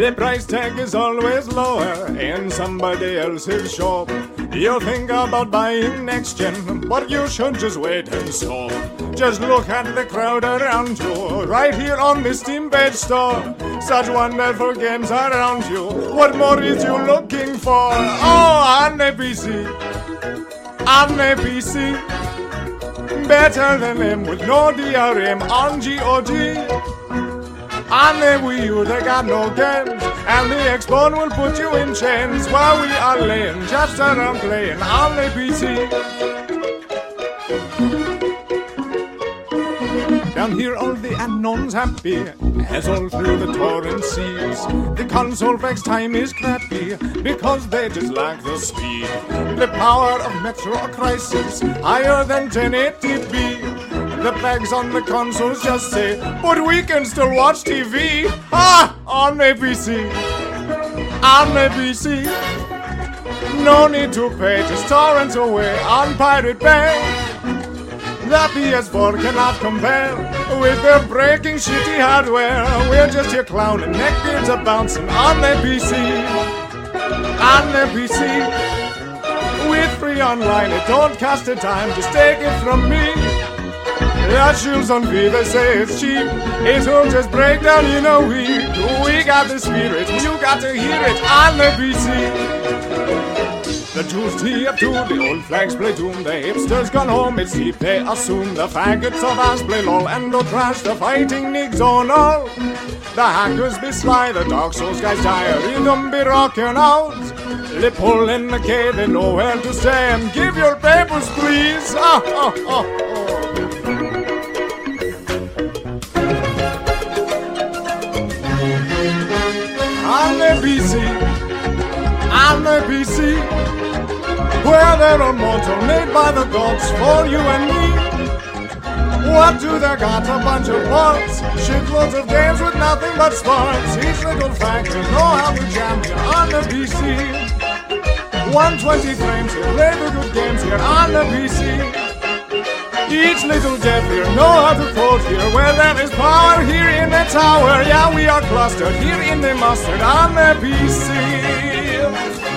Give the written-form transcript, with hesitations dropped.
The price tag is always lower in somebody else's shop. You think about buying next gen, but you should just wait and stop. Just look at the crowd around you, right here on the Steam Page store. Such wonderful games around you. What more is you looking for? Oh, on the PC, on the PC. Better than them with no DRM on GOG. On the Wii U they got no games, and the Xbone will put you in chains while we are laying just around playing on the PC. Down here all the unknowns happy, as all through the torrent seas. The console flex time is crappy, because they just lack the speed. The power of Metro Crisis, higher than 1080p. The flags on the consoles just say, but we can still watch TV. Ah, on the PC, on the PC. No need to pay, just torrent away on Pirate Bay. The PS4 cannot compare with their breaking shitty hardware. We're just here clowning, neckbeards are bouncing on the PC, on the PC. With free online, it don't cost a dime, just take it from me. The shoes on V, they say it's cheap. It'll just break down in a week. We got the spirit, you got to hear it on the PC. The Jews tee up to the old flags play doom. The hipsters gone home, it's deep, they assume. The faggots of us play LOL and don't trash the fighting niggas on all. The hackers be sly, the Dark Souls guys die, rhythm be rocking out. They pull in the cave, they know where to stay, and give your papers please. On the PC, on the PC, where they're immortal, made by the gods for you and me. What do they got? A bunch of parts, shitloads of games with nothing but sparks. Each little factory know how to jam here on the PC. 120 frames here, play the good games here on the PC. Each little dev here know how to code here, where there is power here in the tower. Yeah, we are clustered here in the mustard on the PC.